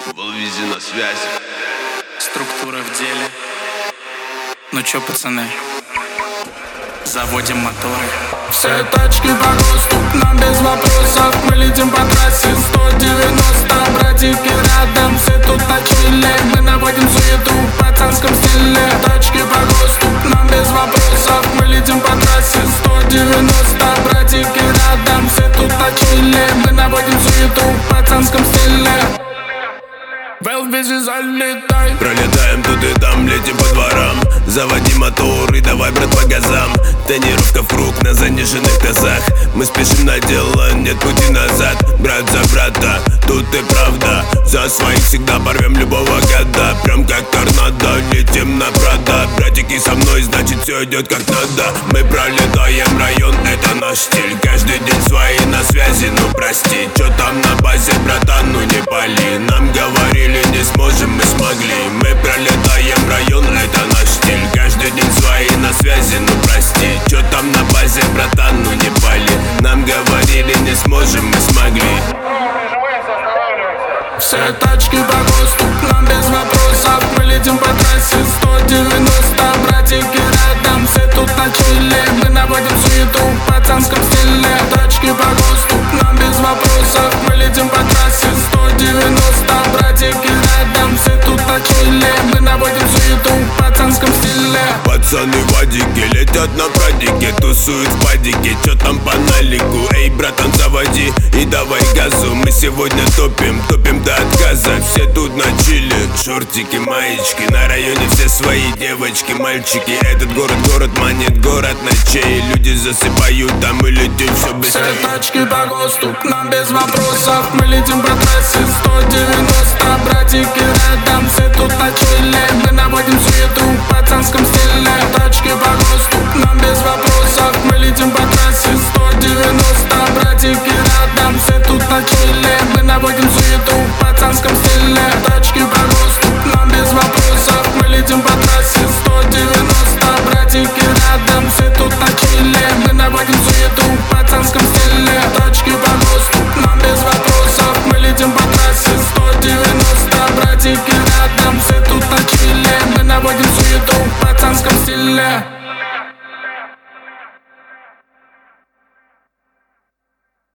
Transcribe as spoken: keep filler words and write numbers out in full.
Волвизи на связи. Структура в деле. Ну чё, пацаны, заводим моторы. Все тачки по ГОСТу, нам без вопросов. Мы летим по трассе сто девяносто. Братики рядом, все тут на чиле. Мы наводим суету в пацанском стиле. Тачки по ГОСТу, нам без вопросов. Мы летим по трассе сто девяносто. Братики рядом, все тут на чиле. Мы наводим суету в пацанском стиле. Велвизи, залетай. Пролетаем тут и там, летим по дворам. Заводи мотор и давай, брат, по газам. Тренировка в круг на заниженных тазах. Мы спешим на дело, нет пути назад. Брат за брата, тут и правда. За своих всегда порвем любого года. Прям как торнадо, летим на Прада. Братики со мной, значит все идет как надо. Мы пролетаем район, это наш стиль. Каждый день свои на связи, ну прости. Чё там на базе, братан, ну не пали. Нам говорили, не сможем, мы смогли. Мы пролетаем район, это наш стиль. Каждый день свои на связи, ну прости. Чё там на базе, братан, ну не пали. Нам говорили, не сможем, мы смогли. Все тачки по ГОСТу, нам без вопросов. Мы летим по трассе сто девяносто. Братики рядом, все тут на чиле. Мы наводим суету в пацанском стиле. Тачки по ГОСТу, нам без вопросов. Мы летим по трассе сто девяносто. Братики рядом, все тут на чиле. Мы наводим суету в пацанском стиле. Пацаны вадики летят на прадике. Тусуют в падике, чё там по налику. Эй, братан, заводи и давай газу. Мы сегодня топим, топим до отказа. Все тут на чиле, шортики, маечки. На районе все свои девочки, мальчики. Этот город, город манит, город ночей. Люди засыпают, там мы летим все быстрее. Все тачки по ГОСТу, нам без вопросов. Мы летим по трассе